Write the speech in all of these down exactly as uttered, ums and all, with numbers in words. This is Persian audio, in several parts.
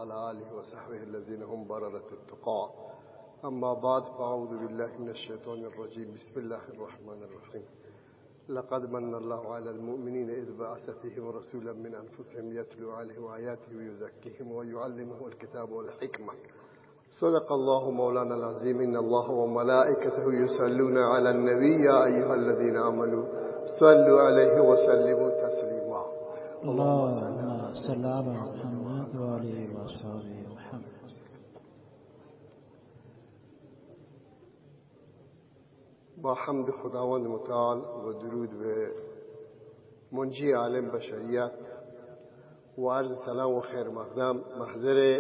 وعلى آله وصحبه الذين هم بررة التقى. أما بعد فأعوذ بالله من الشيطان الرجيم. بسم الله الرحمن الرحيم. لقد من الله على المؤمنين إذ بعث فيهم رسولا من أنفسهم يتلو عليهم آياته ويزكيهم ويعلمهم الكتاب والحكمة. صدق الله مولانا العظيم. إن الله وملائكته يصلون على النبي يا أيها الذين آمنوا صلوا عليه وسلموا تسليما. اللهم صل على محمد وآله وصحبه محمد. با حمد خداوند متعال و درود به منجی عالم بشریت و عرض سلام و خیر مقدم محضر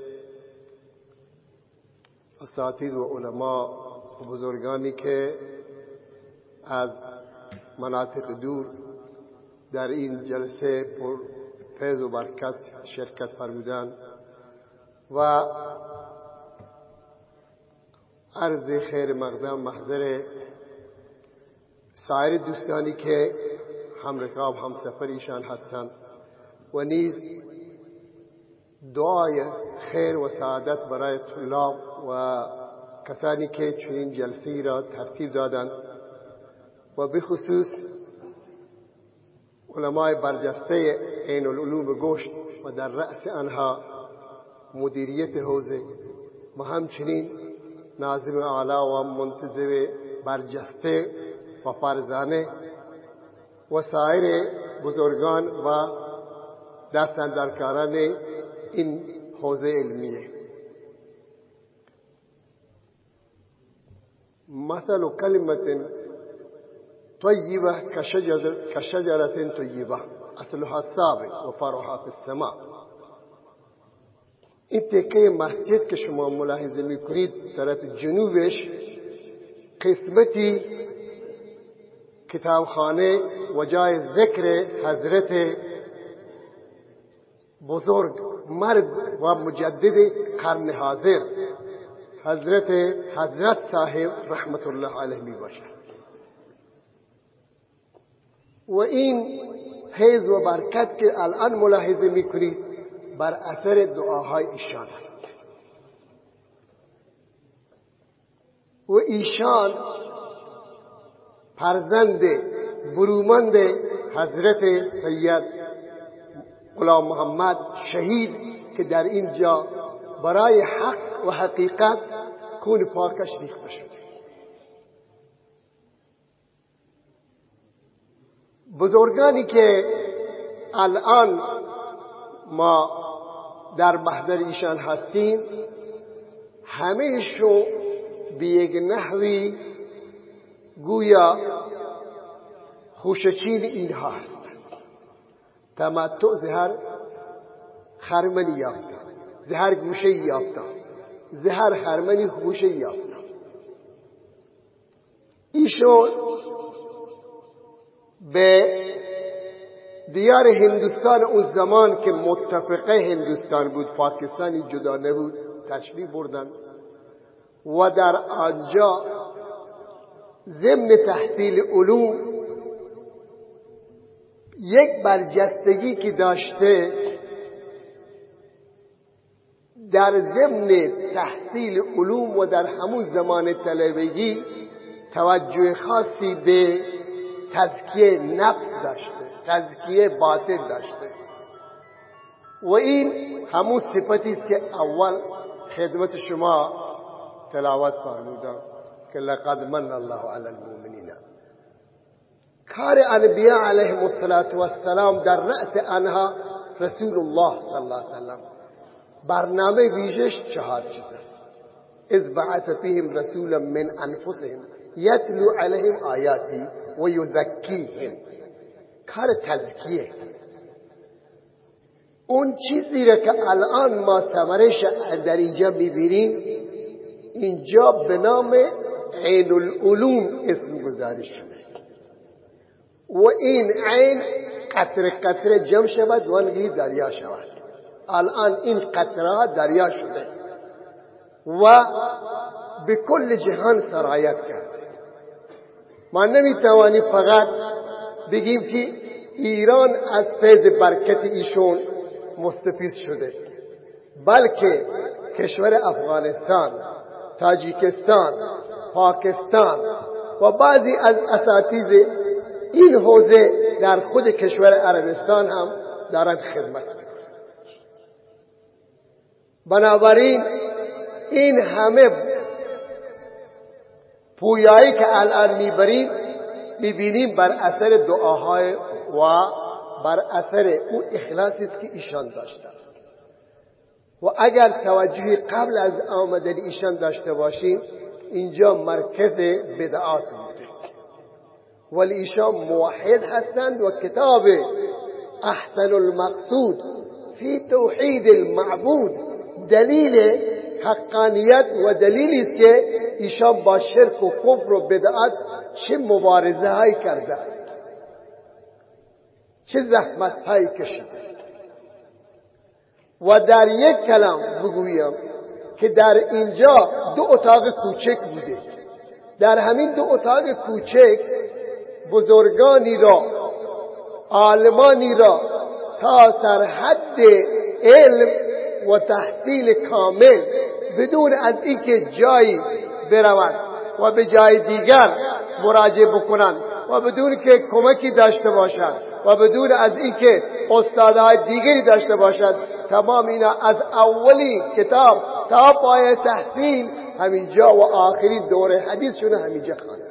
اساتید و علما و بزرگانی که از مناطق دور در این جلسه پر فیض و برکت شرکت فرمودند و عرض خیر مقدم محضر سایر دوستانی که هم رکاب هم سفر ایشان هستند و نیز دعای خیر و سعادت برای طلاب و کسانی که چنین جلسه‌ای را ترتیب دادند و بخصوص علمای برجسته عین العلوم گوشت و در رأس آنها مدیریت حوزه و همچنین ناظم اعلی و منتظم برجسته و فرزانه و سایر بزرگان و دستاندرکاران این حوزه علمیه. مثل کلمت طیبه کشجرة طیبه اصلها ثابت و فرعها فی السماء. این تکه مسجد که شما ملاحظه میکنید طرف جنوبش قسمتی کتابخانه و جای ذکر حضرت بزرگ مرد و مجدد قرن حاضر حضرت حضرت صاحب رحمت الله علیه می باشد و این فیض و برکت که الان ملاحظه میکنید بر اثر دعاهای ایشان است و ایشان فرزند برومند حضرت سید غلام محمد شهید که در اینجا برای حق و حقیقت خون پاکش ریخته شد. بزرگانی که الان ما در محضر ایشان هستیم همهشون به یک نحوی گویا خوشچین اینها هستند. تمتع زهر خرمنی یافتن، زهر گوشه یافتن، زهر خرمنی گوشه یافتن. ایشون به دیار هندوستان اون زمان که متفقه هندوستان بود، پاکستانی جدا نبود، تشریف بردن و در آنجا ضمن تحصیل علوم یک برجستگی که داشته در ضمن تحصیل علوم و در همون زمان طلبگی توجه خاصی به تزکیه نفس داشته، تزکیه باطن داشته و این همون صفتی است که اول خدمت شما تلاوت فرمودم که لقد من الله علی المؤمنین. کار انبیاء علیهم السلام در رأس آنها رسول الله صلی الله علیه وسلم. برنامه ویژش چهار چیز است. اذ بعث فیهم رسولا من انفسهم یتلو علیهم آیاتی و یزکیهم. کار تزکیه، اون چیزی را که الان ما ثمرش در اینجا میبینیم اینجا به نام عین العلوم اسم گذاری شده و این عین قطره قطره جمع شود و انگی دریا شود. الان این قطره دریا شده و به کل جهان سرایت کرد. ما نمیتوانیم فقط بگیم که ایران از فیض برکت ایشون مستفید شده، بلکه کشور افغانستان، تاجیکستان، پاکستان و بعضی از اساتید این حوزه در خود کشور عربستان هم دارند خدمت میکنند. بنابراین این همه پویایی که الان میبرید میبینیم بر اثر دعاهای و بر اثر او اخلاصی است که ایشان داشته است. و اگر توجهی قبل از آمدن ایشان داشته باشیم، اینجا مرکز بدعات بوده، ولی ایشان موحد هستند و کتاب احسن المقصود فی توحید المعبود دلیل حقانیت و دلیلی است که ایشان با شرک و کفر و بدعت چه مبارزه هایی کرده، چه زحمت هایی کشیده. و در یک کلام بگویم که در اینجا دو اتاق کوچک بوده، در همین دو اتاق کوچک بزرگانی را، عالمانی را تا سرحد علم و تحصیل کامل بدون از اینکه جایی بروند و به جای دیگر مراجعه بکنند و بدون که کمکی داشته باشند و بدون از اینکه استادهای دیگری داشته باشند، تمام اینا از اولی کتاب تا پای تحصیل همینجا و آخرین دوره حدیثشون همینجا خواندن.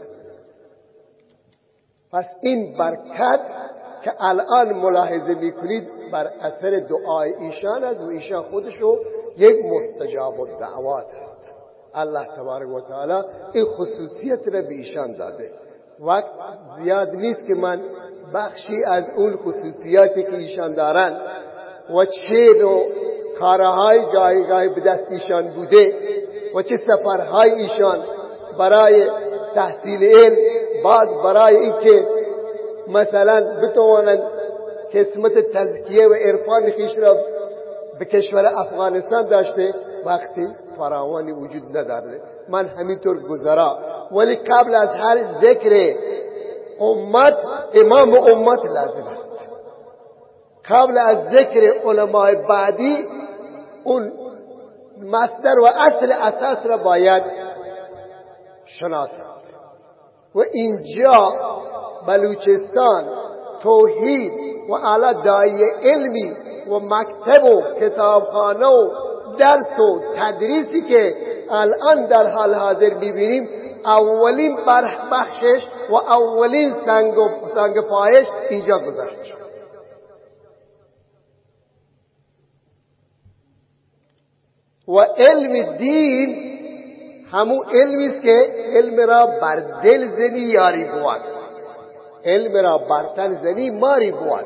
پس این برکت که الان ملاحظه میکنید بر اثر دعای ایشان است و ایشان خودشو یک مستجاب الدعوات است. الله تبارک و تعالی این خصوصیت را به ایشان داده. وقت زیاد نیست که من بخشی از اون خصوصیاتی که ایشان دارن و چه نوع کارهای گاهی گاهی به دست ایشان بوده و چه سفرهای ایشان برای تحصیل علم، بعد برای اینکه مثلا بتوانند قسمت تزکیه و عرفان خویش را به کشور افغانستان داشته، وقتی فراوانی وجود نداره. من همینطور گذرا، ولی قبل از هر ذکر امت امام امت لازم است. قبل از ذکر علماء بعدی اون مصدر و اصل اساس را باید شناسند. و اینجا بلوچستان توحید و اعلی داعیه علمی و مکتب و کتابخانه و درس و تدریسی که الان در حال حاضر میبینیم، اولین بخشش و اولین سنگ و سنگ پایش اینجا گذاشته شد. و علم دین همون علمی است که علم را بر دل زنی یاری بود، علم را بر تن زنی ماری بود.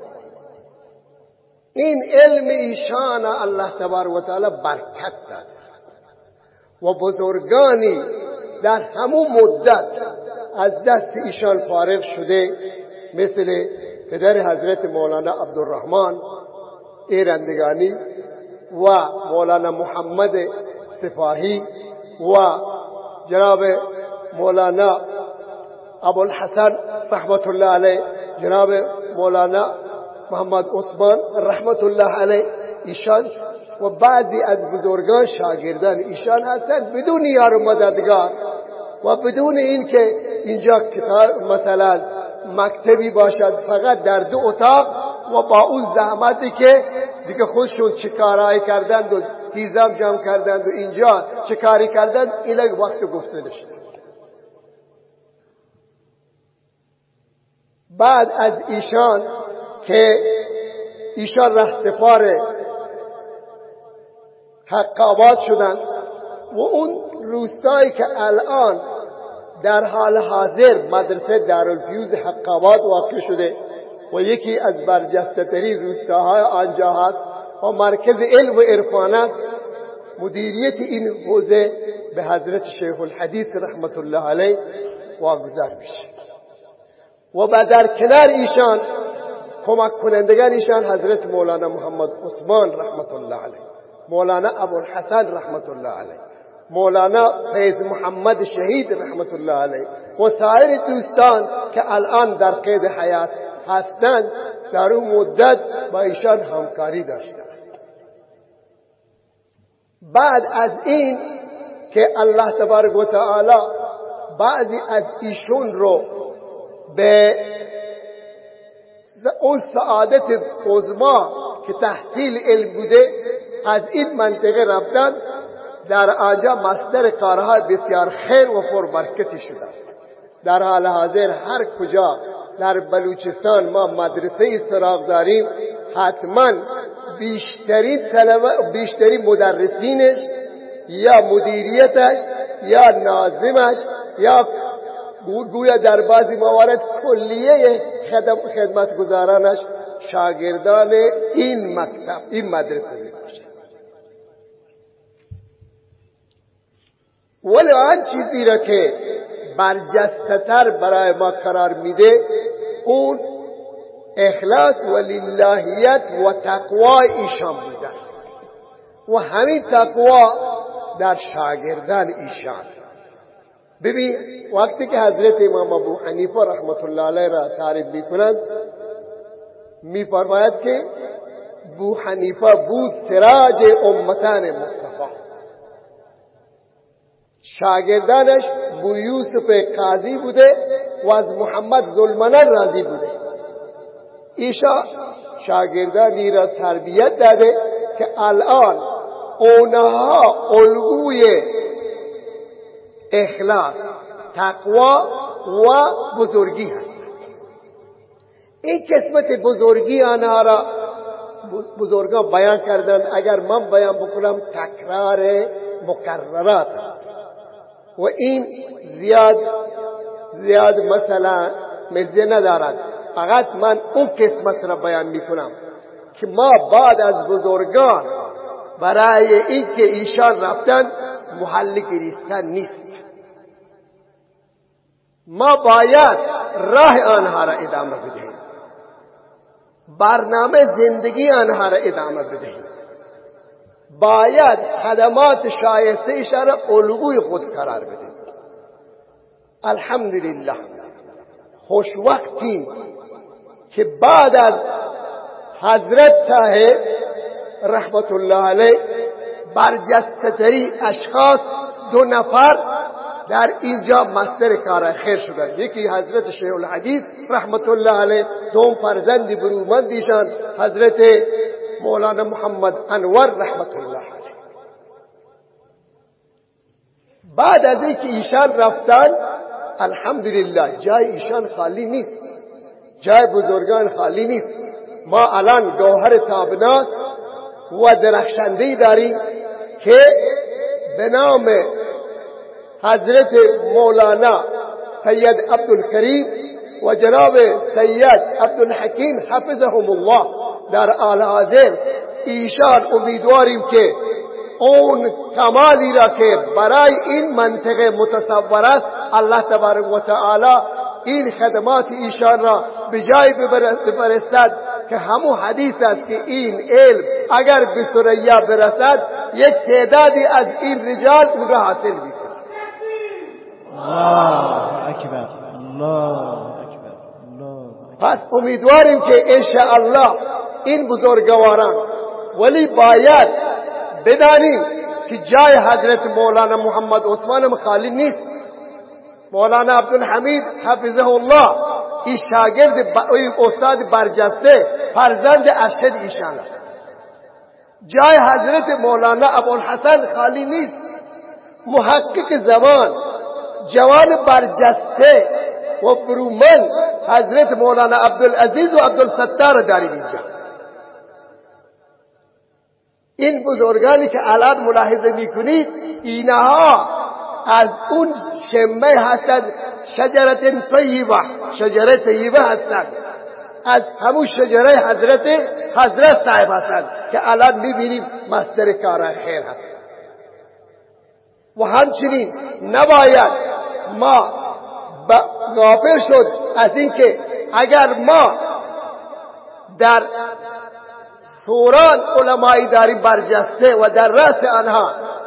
این علم ایشان الله تبارک و تعالی برکت داد و بزرگانی در همون مدت از دست ایشان فارغ شده، مثل پدر حضرت مولانا عبدالرحمن ایرندگانی و مولانا محمد سپاهی و جناب مولانا ابوالحسن رحمت الله علیه، جناب مولانا محمد عثمان رحمت الله علیه، ایشان و بعضی از بزرگان شاگردان ایشان هستند بدون یار و مددگار و بدون این که اینجا کتاب مثلا مکتبی باشد، فقط در دو اتاق و با اون زحمتی که دیگه خودشون چه کارایی کردند و تیزم جمع کردند و اینجا چه کاری کردند، اینا وقت گفته نشد. بعد از ایشان که ایشان رهسپار حقاباد شدند و اون روستایی که الان در حال حاضر مدرسه دارالفیوز حقاباد واقع شده و یکی از برجسته ترین روستاهای آنجا هست و مرکز علم و عرفانات، مدیریت این حوزه به حضرت شیخ الحدیث رحمت الله علیه واگذار میشه. و بعد در کنار ایشان کمک کنندگان ایشان حضرت مولانا محمد عثمان رحمت الله علیه، مولانا ابوالحسن رحمت الله علیه، مولانا فیض محمد شهید رحمت الله علیه و سایر دوستان که الان در قید حیات هستند، در اون مدت با ایشان همکاری داشتند. بعد از این که الله تبارک و تعالی بعضی از ایشون رو به اون سعادت عظما که تحصیل علم بوده از این منطقه رفتن، در آنجا مصدر کارهای بسیار خیر و پربرکتی شده. در حال حاضر هر کجا در بلوچستان ما مدرسه سراغ داریم، حتما بیشترین طلبه بیشترین مدرسینش یا مدیریتش یا ناظمش یا گویا در بعضی موارد کلیه خدمتگزارانش شاگردان این مکتب این مدرسه میباشه. ولی آن چیزی را که برجسته‌تر برای ما قرار میده اون اخلاص و للهیت و تقوا ایشان بوده و همین تقوا در شاگردان ایشان. ببین وقتی که حضرت امام ابو حنیفه رحمت الله علیه را تعریف میکنند میفرماید که ابو حنیفه بود سراج امتان مصطفی، شاگردانش ابو یوسف قاضی بوده و از محمد ذوالمنن راضی بوده. ایشا شاگردانی را تربیت داده که الان اونها الگوی اخلاص، تقوا و بزرگی هست. این قسمت بزرگی آنها را بزرگان بیان کردند. اگر من بیان بکنم تکرار مکررات و این زیاد زیاد مثلا مزه ندارد، فقط من اون قسمت را بیان میکنم که ما بعد از بزرگان برای این که ایشان رفتن محل گریستن نیست، ما باید راه آنها را ادامه بدهیم، برنامه زندگی آنها را ادامه بدهیم، باید خدمات شایسته ایشان را الگوی خود قرار بدهیم. الحمدلله خوش وقتی که بعد از حضرت صاحب رحمت الله علیه برجسته‌ترین اشخاص دو نفر در اینجا مصدر کار خیر شدند. یکی حضرت شیخ الحدیث رحمت الله علیه، دوم فرزند برومندیشان حضرت مولانا محمد انور رحمت الله علیه. بعد از اینکه ایشان رفتن الحمدلله جای ایشان خالی نیست، جای بزرگان خالی نیست. ما الان گوهر تابناک و درخشنده‌ای داریم که به نام حضرت مولانا سید عبدالکریم و جناب سید عبدالحکیم حفظهم الله در آل حاضر. ایشان امیدواریم که اون کمالی را که برای این منطقه متصور است الله تبارک و تعالی این خدمات ایشان را به جای بفرستد که همون حدیث است که این علم اگر به ثریا برسد یک تعدادی از این رجال اون را حاصل می‌کنند. الله اکبر، الله اکبر، الله اکبر. پس امیدواریم که انشاءالله این بزرگواران، ولی باید بدانیم که جای حضرت مولانا محمد عثمان خالی نیست. مولانا عبدالحمید حفظه الله این شاگرد استاد برجسته فرزند ارشد ایشان است. جای حضرت مولانا ابوالحسن خالی نیست. محقق زمان، جوان برجسته و برومند حضرت مولانا عبدالعزیز و عبدالستار داریم اینجا. این بزرگانی که الان ملاحظه میکنید اینها از اون شمه هستند، شجرت طیبه، شجره طیبه هستند، از همون شجره حضرت حضرت صاحب هستند که الان میبینیم مصدر کار خیر هست. و همچنین نباید ما غافل شد از اینکه اگر ما در سوران علمایی داریم برجسته و در رأس آنها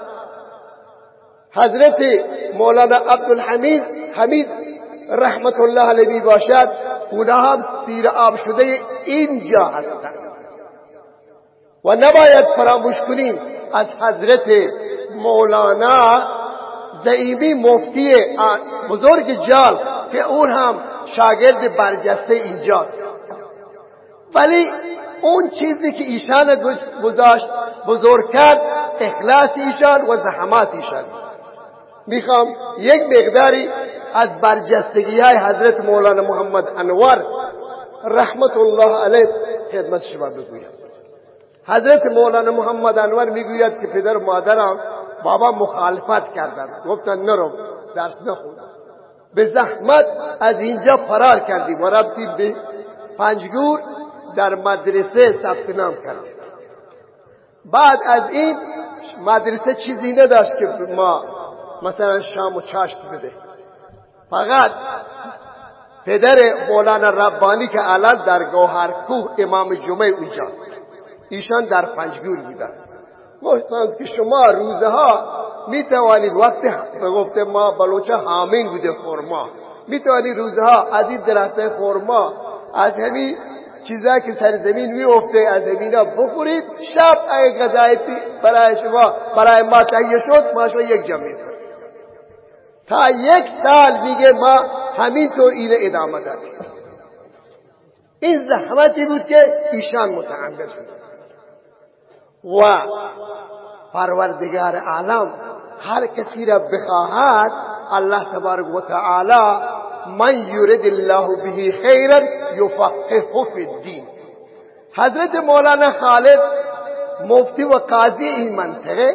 حضرت مولانا عبدالحمید حمید رحمت الله علیه می باشد، اونها هم سیر آب شده اینجا هستند. و نباید فراموش کنیم از حضرت مولانا زعیمی مفتی بزرگ جال که اون هم شاگرد برجسته اینجا، ولی اون چیزی که ایشان گذاشت بزرگ کرد اخلاص ایشان و زحمات ایشان. میخوام یک مقداری از برجستگی های حضرت مولانا محمد انور رحمت الله علیه خدمت شما بگویم. حضرت مولانا محمد انور میگوید که پدر و مادرم بابا مخالفت کردند، گفتن نرو درس نخون، به زحمت از اینجا فرار کردیم و رفتیم به پنجگور در مدرسه ثبت نام کردیم. بعد از این مدرسه چیزی نداشت که ما مثلا شام و چاشت بده، فقط پدر مولانا ربانی که الان در گوهرکوه امام جمعه اونجاست، ایشان در پنجگور بودن. گفتند که شما روزها می توانید وقتی به گفته ما بلوچه حامین بوده خورما، می توانید روزها از این درخت خورما از همین چیزا که سر زمین می افته از همینا بخورید، شب اگه غذای برای شما برای ما تهیه شد ما شما یک جمع میکنید. تا یک سال میگه ما همینطور اینه ادامه دادیم. این زحمتی بود که ایشان متحمل شد و پروردگار عالم هر کسی را بخواهد الله تبارک و تعالی من یرید الله به خیرا یفقهه فی الدین. حضرت مولانا خالد مفتی و قاضی این منطقه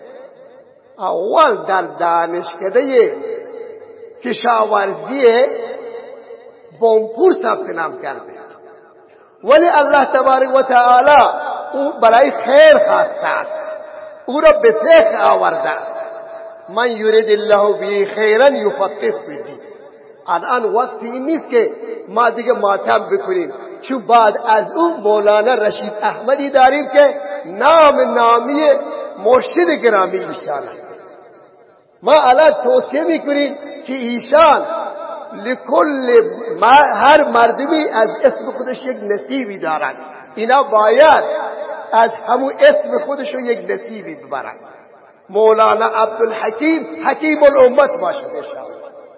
اول در دانشکده کشاورزی بونپور ثبت نام کرده، ولی الله تبارک و تعالی او برای خیر خواسته است، او را به فقه آورده. من یرید الله به خیرا یفقهه فی الدین. الان وقتی این نیست که ما دیگه ماتم بکنیم، چون بعد از اون مولانا رشید احمدی داریم که نام نامی مرشد گرامی ایشان است. ما الان توصیه میکنیم که ایشان لکل هر مردمی از اسم خودش یک نصیبی دارند، اینا باید از همون اسم خودش یک نصیبی ببرند. مولانا عبدالحکیم حکیم الامت باشد انشاءالله.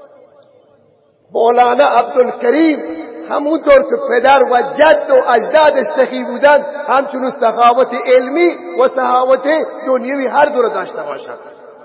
مولانا عبدالکریم همونطور که پدر و جد و اجدادش سخی بودن، همچنین سخاوت علمی و سخاوت دنیوی هر دو را داشته باشند.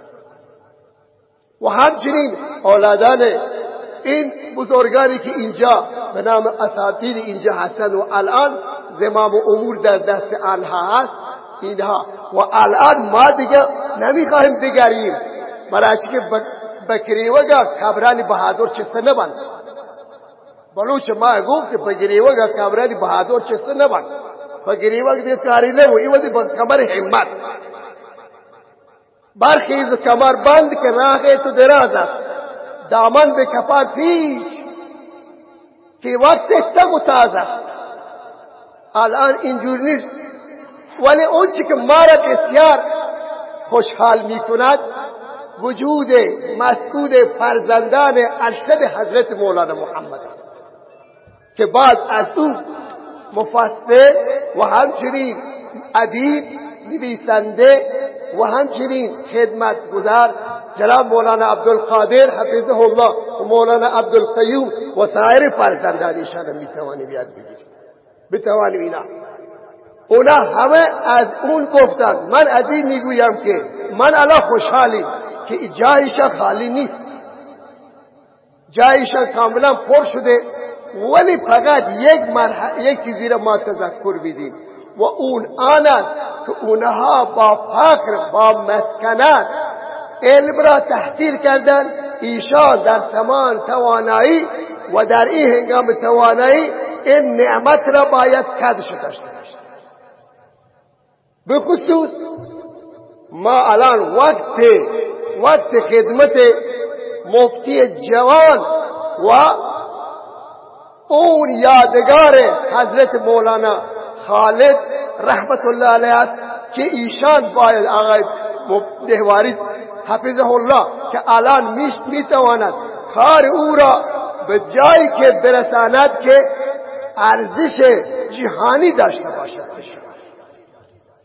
و همچنین اولادان این بزرگانی که اینجا به نام اساتید اینجا هستند و الان زمام امور در دست آنها هست، اینها و الان ما دیگه نمیخواهیم بگریم، برای که بکریوگا کبرانی بهادر چسته نبند. بلوچ ما گفت که بگریوگا کبرانی بهادر چسته نبند، بگریوگا دیگه کاری نمو، این وقتی با کمر همت برخیز کمر بند که راه تو دراز است، دامن به کپار پیش که وقت تک و تازه. الان اینجور نیست، ولی اون چی که ما را بسیار خوشحال می کند وجود مسعود فرزندان ارشد حضرت مولانا محمد است که بعد از او مفسر و همچنین ادیب نویسنده و همچنین خدمتگزار جناب مولانا عبدالقادر حفظه الله و مولانا عبدالقیوم و سایر فرزندان ایشان را میتوانی بیاد بگیر بتوانی اینا اونا همه از اون گفتن. من از این میگویم که من الان خوشحالی که جایشان خالی نیست، جایشان کاملا پر شده، ولی فقط یک مرحله یک چیزی را ما تذکر بدیم و اون آن است که اونها با فقر با مسکنت علم را تحصیل کردن. ایشان در تمام توانایی و در این هنگام توانایی این نعمت را باید قدرش داشته باشند. به خصوص ما الان وقت وقت خدمت مفتی جوان و اون یادگار حضرت مولانا خالد رحمت الله علیه که ایشان باید آقای دهواری حفظه الله که الان میشت میتواند کار او را به جایی که برساند که ارزش جهانی داشته باشد.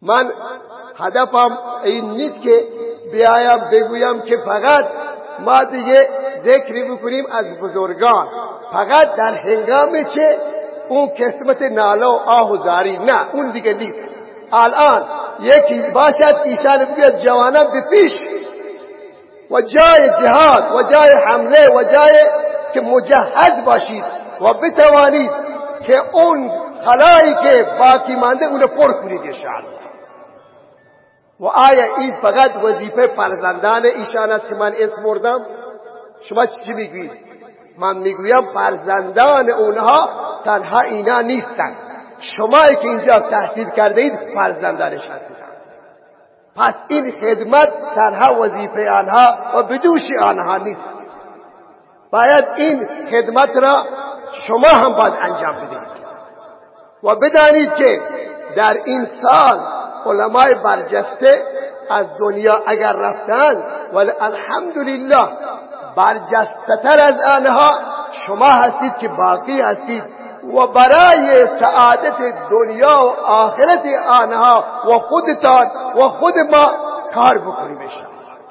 من هدفم این نیست که بیایم بگویم که فقط ما دیگه ذکری بکنیم از بزرگان، فقط در هنگام چه اون قسمت ناله و آه و زاری، نه اون دیگه نیست. الان یکی باشد ایشان بیاد جوانان به پیش و جای جهاد و جای حمله و جای که مجهز باشید و بتوانید که اون خلایی که باقی مانده اونو پر کنید انشاءالله. و آیا این فقط وظیفه فرزندان ایشان است که من اسم بردم؟ شما چی میگوید؟ من میگویم فرزندان اونها تنها اینا نیستند، شمایی که اینجا تحصیل کرده اید فرزندانش هستید. پس این خدمت تنها وظیفه آنها و بدوش آنها نیست، باید این خدمت را شما هم باید انجام بدهید. و بدانید که در این سال علمای برجسته از دنیا اگر رفتند ولی الحمدلله برجسته تر از آنها شما هستید که باقی هستید و برای سعادت دنیا و آخرت آنها و خودتان و خود ما کار بکنیم انشاءالله.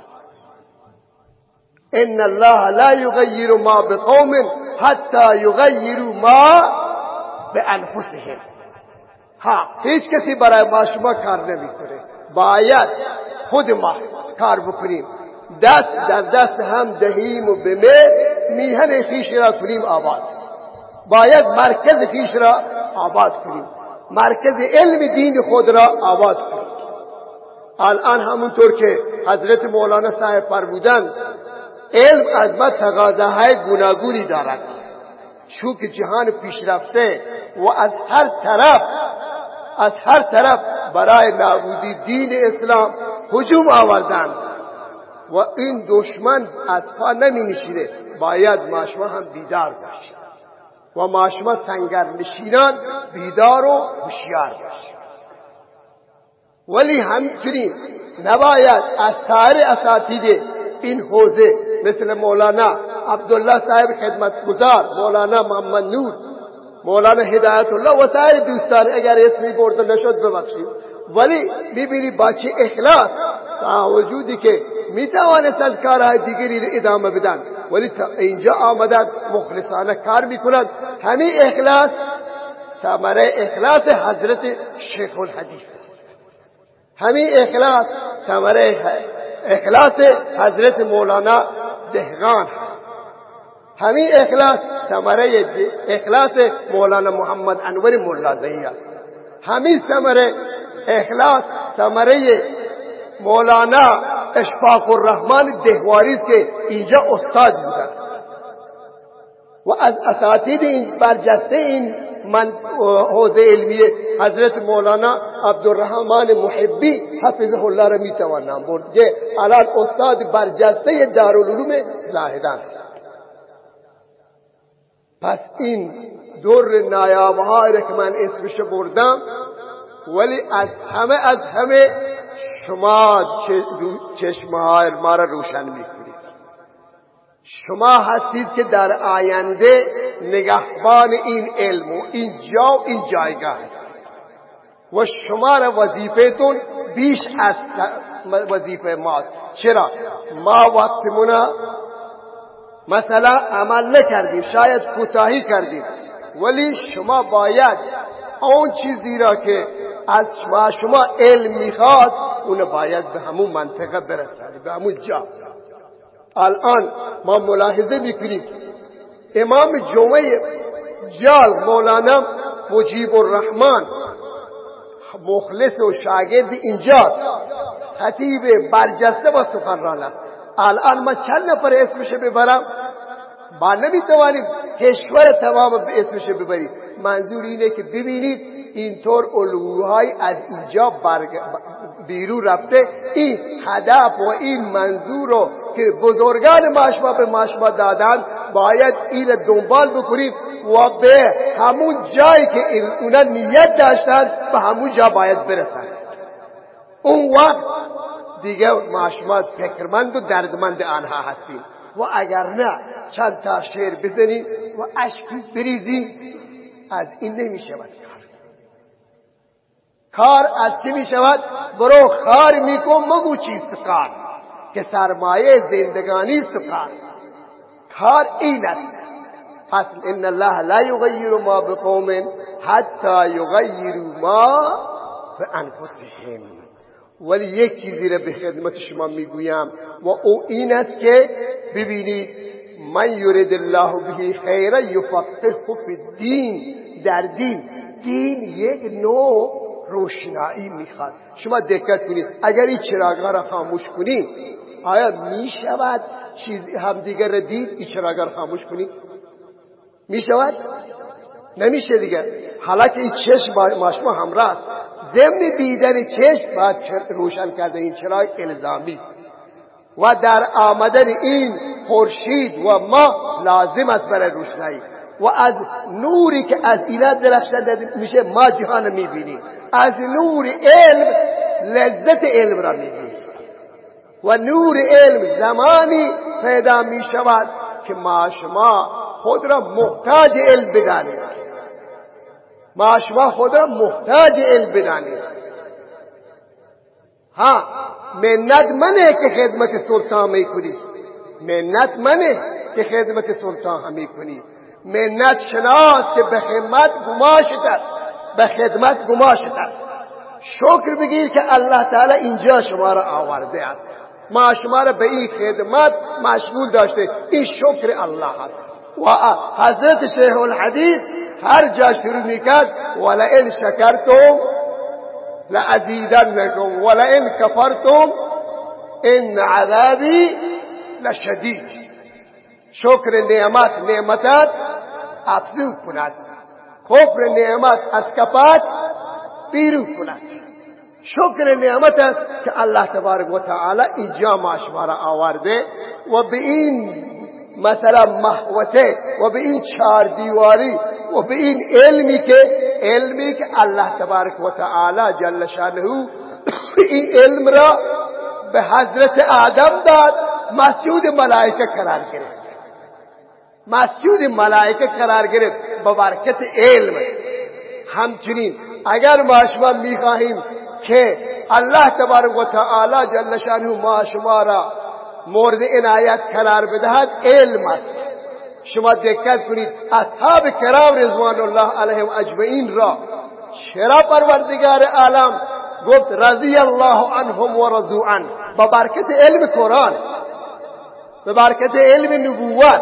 ان الله لا یغیر ما بقوم حتی یغیروا ما بانفسهم. ها هیچ کسی برای ما شما کار نمیکنه، باید خود ما کار بکنیم، دست در دست هم دهیم و به میهن خویش را کنیم آباد. باید مرکز خویش را آباد کنیم، مرکز علم دین خود را آباد کنیم. الان همونطور که حضرت مولانا صاحب فرمودند علم از ما تقاضاهای گوناگونی دارد، چون که جهان پیشرفته و از هر طرف از هر طرف برای نابودی دین اسلام هجوم آوردند و این دشمن از پا نمی نشینه. باید ما شما هم بیدار باشیم و ما شما سنگر نشینان بیدار و هوشیار باشیم. ولی همچنین نباید از سایر اساتید این حوزه مثل مولانا عبدالله صاحب خدمتگزار، مولانا محمد نور، مولانا هدایت الله و سایر دوستان اگر اسمی برده نشد ببخشید، ولی میبینی با چه اخلاص تا وجودی که میتوانست از کارهای دیگری را ادامه بدن ولی تا اینجا آمدن مخلصانه کار میکنند. همین اخلاص ثمره اخلاص حضرت شیخ الحدیث، همین اخلاص ثمره اخلاص حضرت مولانا دهقان، همین اخلاص ثمره اخلاص مولانا محمد انور ملازمی است، همین ثمره اخلاص ثمره مولانا اشفاق الرحمن دهواری است که اینجا استاد بودند و از اساتید این برجسته این من حوزه علمی حضرت مولانا عبدالرحمن محبی حفظه الله را میتوانم برد که الان استاد برجسته دارالعلوم زاهدان. پس این دور نایاب‌هایی که من اسمش بردم ولی از همه از همه شما چشمهای ما را روشن میکنید. شما هستید که در آینده نگهبان این علم و این جا و این جایگاه و شما را وظیفه‌تون بیش از وظیفه ما. چرا؟ ما وقتمونا مثلا عمل نکردیم، شاید کوتاهی کردیم، ولی شما باید اون چیزی را که از شما شما علم میخواد اون باید به همون منطقه برسانید، به همون جا. الان ما ملاحظه میکنیم امام جمعه جال مولانا مجیب الرحمن مخلص و شاگرد اینجا خطیب برجسته و سخنران است. الان ما چند نفر اسمش ببرم ما نمیتوانیم کشور تمام به اسمش ببریم. منظور اینه که ببینید اینطور الگوهای از اینجا بیرون رفته. این هدف و این منظور رو که بزرگان ماشما به ماشما دادن باید این دنبال بکنید و به همون جایی که اونا نیت داشتن به همون جا باید برسن. اون وقت دیگه ماشما فکرمند و دردمند آنها هستیم و اگر نه چند تا شعر بزنید و اشک بریزید از این نمیشه. کار از چی می شود؟ برو خار می کن مگو چیست کار، که سرمایه زندگانی سکار. کار این است. پس ان الله لا یغیر ما بقوم حتی یغیروا ما بانفسهم. ولی یک چیزی را به خدمت شما میگویم و او این است که ببینید من یرید الله به خیرا یفقهه فی الدین. در دین دین یک نوع روشنایی میخواد. شما دقت کنید اگر این چراغ‌ها را خاموش کنید آیا میشود چیز همدیگر را دید؟ این چراغ‌ها را خاموش کنید میشود؟ نمیشه دیگه. حالا که این چشم با شما همراه ضمن دیدن چشم باید روشن کرده این چراغ الزامی و در آمدن این خورشید و ما لازم است برای روشنایی و از نوری که از اینا درخشنده میشه ما جهان میبینیم. از نور علم لذت علم را میبینیم و نور علم زمانی پیدا میشود که ما شما خود را محتاج علم بدانید. ما شما خود را محتاج علم بدانید. ها منت منه که خدمت سلطان میکنی، منت منه که خدمت سلطان میکنی. منت شناس که به خدمت گماشت است، به خدمت گماشت است. شکر بگیر که الله تعالی اینجا شما را آورده است، ما شما را به این خدمت مشغول داشته. این شکر الله است. و حضرت شیخ الحدیث هر جا شروع میکرد ولئن شکرتم لازیدنکم ولئن کفرتم ان عذابی لشدید. شکر نعمت نعمتت افزون کند، کفر نعمت از کفات بیرون کند. شکر نعمت است که الله تبارک و تعالی اینجا ما شما را آورده و به این مثلا محوطه و به این چار دیواری و به این علمی که علمی که الله تبارک و تعالی جل شانه این علم را به حضرت آدم داد، مسجود ملائکه قرار گرفت. مسجود ملائکه قرار گرفت با برکت علم. همچنین اگر ما شما میخواهیم که الله تبارک و تعالی جل شانه ما شما را مورد عنایت قرار بدهد، علم است. شما دقت کنید اصحاب کرام رضوان الله علیهم اجمعین را چرا پروردگار عالم گفت رضی الله عنهم و رضوا عنه؟ با برکت علم قرآن، به برکت علم نبوت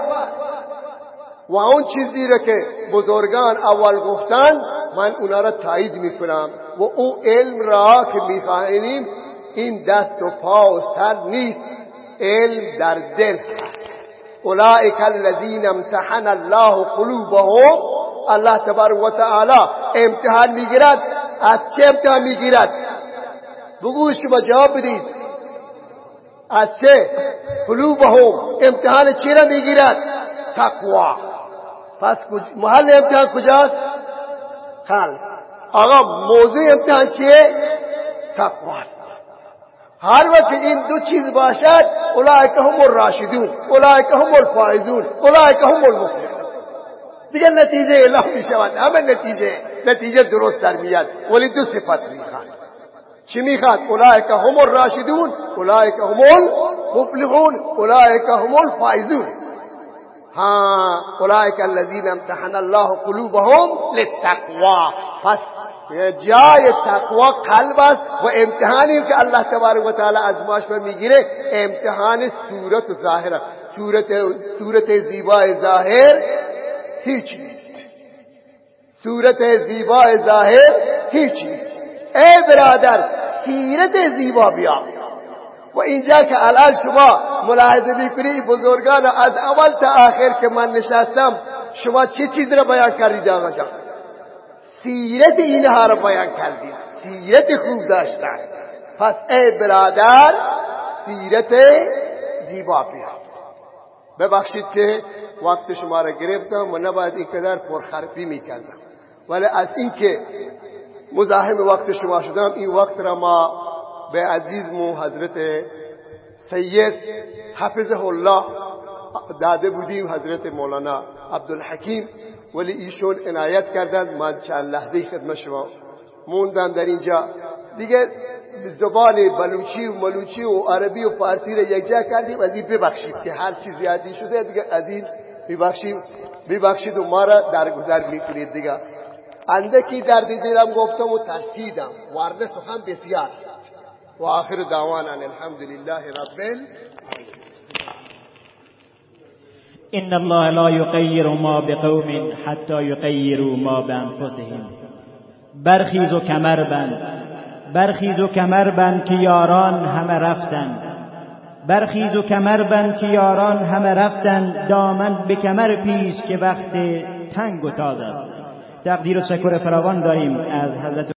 و اون چیزی را که بزرگان اول گفتن من اونا را تایید میکنم. و او علم را که میخواهیم این دست و پا و سر نیست، علم در دل هست. اولئک الذین امتحن الله قلوبهم. الله تبارک و تعالی امتحان میگیرد. از چه امتحان میگیرد؟ بگو شما جواب بدید. از چه؟ قلوبهم. امتحان چی را میگیرد؟ تقوا. پس محل امتحان کجاست؟ قلب. آقا موضوع امتحان چیه؟ تقوا. هر وقت این دو چیز باشد اولئک هم الراشدون، اولئک هم الفائزون، اولئک هم المفلحون. دیگه نتیجه اعلام می شود. همه نتیجه نتیجه درست در میاد. ولی دو صفت میخواد. چی میخواد؟ اولئک هم الراشدون، اولئک هم المفلحون، اولئک هم الفائزون. ها اولئک الذین امتحن الله قلوبهم للتقوا. پس جای تقوا قلب است و امتحانی که الله تبارک و تعالی از ما شما میگیره امتحان صورت و ظاهر. صورت صورت زیبای ظاهر هیچ نیست. صورت زیبای ظاهر هیچ نیست. ای برادر سیرت زیبا بیا. و اینجا که الان شما ملاحظه میکنید بزرگان از اول تا آخر که من نشستم شما چه چیز را بیان کردید آقا جان؟ سیرت اینها را بیان کردید. سیرت خوب داشتن. پس ای برادر سیرت زیبا بیا. ببخشید که وقت شما را گرفتم و نباید اینقدر پرحرفی میکردم، ولی از اینکه مزاحم وقت شما شدم این وقت را ما به عزیزمو حضرت سید حفظه الله داده بودیم، حضرت مولانا عبدالحکیم، ولی ایشون عنایت کردند. من چند لحظه خدمت شما موندم در اینجا. دیگه زبان بلوچی و ملوچی و عربی و فارسی رو یکجا کردیم. از این ببخشید که هر چیز زیادی شده، دیگه از این ببخشید ببخشید و ما را درگذر میکنید. دیگه اندکی درد دلم گفتم و ترسیدم، وارد سخن بسیار. و آخر دعوانا الحمدلله رب العالمین. ان الله لا یغیر ما بقوم حتی یغیروا ما بانفسهم. برخیز و کمر بند، برخیز و کمر بند که یاران همه رفتند. برخیز و کمر بند که یاران همه رفتند. دامن به کمر پیش که وقت تنگ و تاز است. تقدیر و شکر فراوان داریم از حضرت